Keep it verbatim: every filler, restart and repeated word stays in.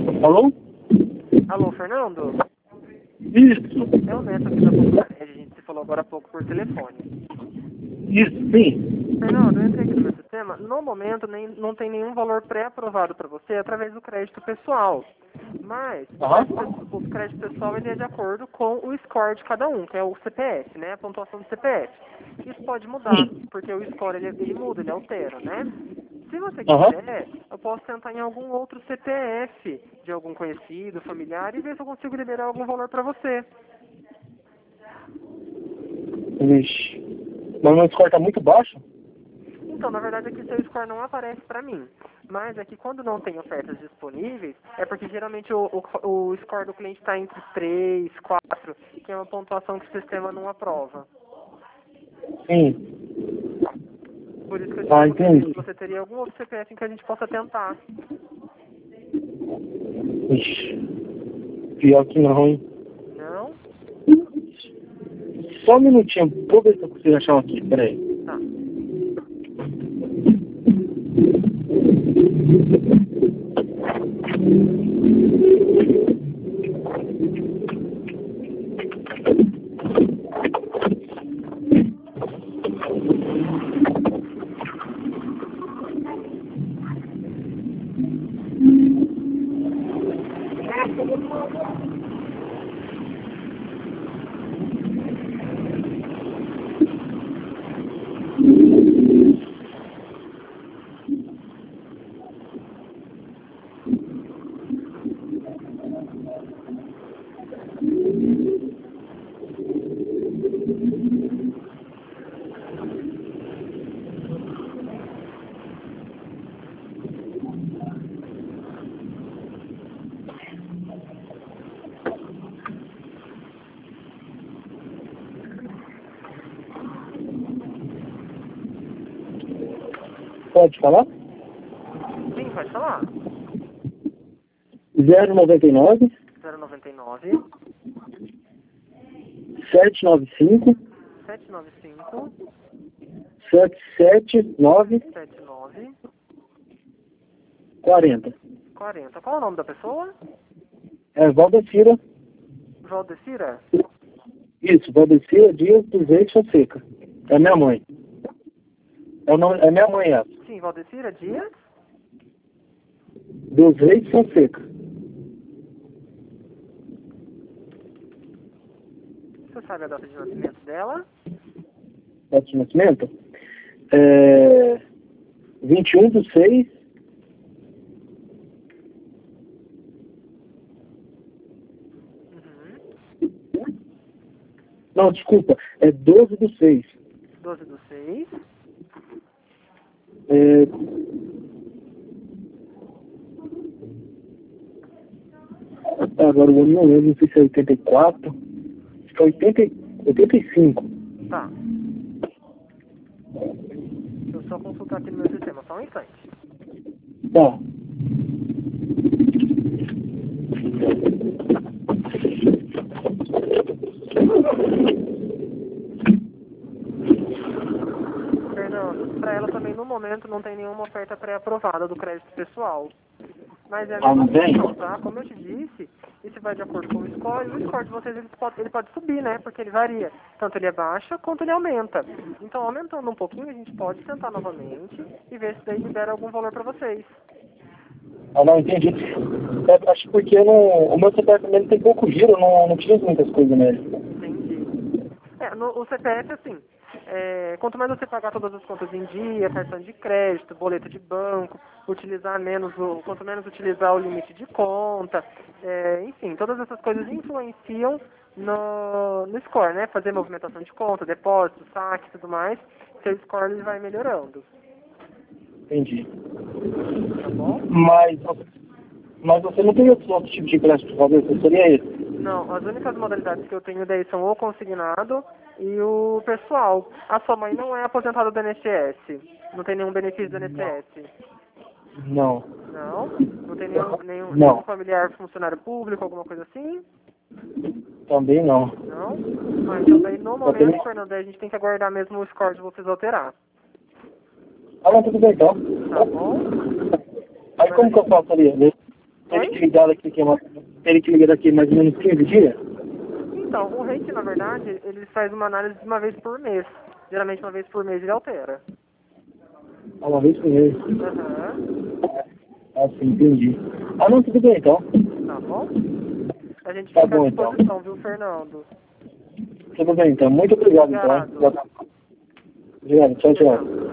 Alô? Alô, Fernando? Isso. É o Neto aqui da Popular. A gente se falou agora há pouco por telefone. Isso, sim. Fernando, eu entrei aqui no meu sistema. No momento, nem, não tem nenhum valor pré-aprovado para você através do crédito pessoal. Mas Aham. o crédito, o crédito pessoal ele é de acordo com o score de cada um, que é o C P F, né? A pontuação do C P F. Isso pode mudar, Sim. porque o score ele, ele muda, ele altera, né? Se você Aham. quiser, eu posso tentar em algum outro C P F de algum conhecido, familiar, e ver se eu consigo liberar algum valor para você. Vixe. Mas o meu score tá muito baixo? Então, na verdade, aqui seu score não aparece para mim. Mas é que quando não tem ofertas disponíveis, é porque geralmente o, o, o score do cliente está entre três, quatro, que é uma pontuação que o sistema não aprova. Sim. Por isso que eu te Ah, perguntei se entendi. você teria algum outro C P F em que a gente possa tentar. Vixe. Pior que não, hein? Não? Só um minutinho. Vou ver se eu consigo achar um aqui. Peraí. Tá. Pode falar? Sim, pode falar. zero noventa e nove, zero nove nove, sete nove cinco, sete nove cinco, sete sete nove, sete nove, quarenta. quarenta. Qual é o nome da pessoa? É Valdecira. Valdecira? Isso, Valdecira Dias dos Reis Fonseca. É minha mãe. É, o nome, é minha mãe essa. Sim, Valdecira Dias? Dos Reis Fonseca. Você sabe a data de nascimento dela? Data de nascimento? É, vinte e um do seis. Uhum. Não, desculpa. É doze do seis. doze do seis. É, agora eu não lembro, não sei se é oitenta e quatro. Acho que é oitenta, oitenta e cinco. Tá. Deixa eu só consultar aqui no meu sistema, só um instante. Tá. Fernando, para ela também no momento não tem nenhuma oferta pré-aprovada do crédito pessoal. Mas é a Ah, mesma não tem? questão, tá? Como eu te disse, isso vai de acordo com o score, e o score de vocês ele pode, ele pode subir, né? Porque ele varia. Tanto ele é baixa quanto ele aumenta. Então, aumentando um pouquinho, a gente pode tentar novamente e ver se daí libera algum valor para vocês. Ah, não, entendi. É, acho que porque eu não, o meu C P F também tem pouco giro, eu não, não utilizo muitas coisas nele. Entendi. É, no, o C P F, assim, é, quanto mais você pagar todas as contas em dia, cartão de crédito, boleto de banco, utilizar menos o, quanto menos utilizar o limite de conta, é, enfim, todas essas coisas influenciam no, no score, né? Fazer movimentação de conta, depósito, saque e tudo mais, seu score ele vai melhorando, Entendi. tá bom? Mas, mas você não tem outro, outro tipo de crédito, talvez? Seria esse? Não, as únicas modalidades que eu tenho daí são o consignado e o pessoal. A sua mãe não é aposentada do I N S S. Não tem nenhum benefício do I N S S. Não. Não? Não tem nenhum, nenhum, nenhum Não. familiar funcionário público, alguma coisa assim? Também não. Não? Ah, então daí no Só tem... momento, Fernando, a gente tem que aguardar mesmo o score de vocês alterar. Ah, não, tudo bem então. Tá bom? Aí como que eu faço ali? Teria que ligar daqui, que é mais, teria que ligar daqui mais ou menos quinze dias? Então, o rate, na verdade, ele faz uma análise de uma vez por mês. Geralmente, uma vez por mês ele altera. Ah, uma vez por mês. Aham. Ah, sim, entendi. Ah, não, tudo bem, então. Tá bom? A gente Tá fica bom, à então. disposição, viu, Fernando? Tudo bem, então. Muito obrigado, Obrigado. então. Obrigado. Tchau, tchau.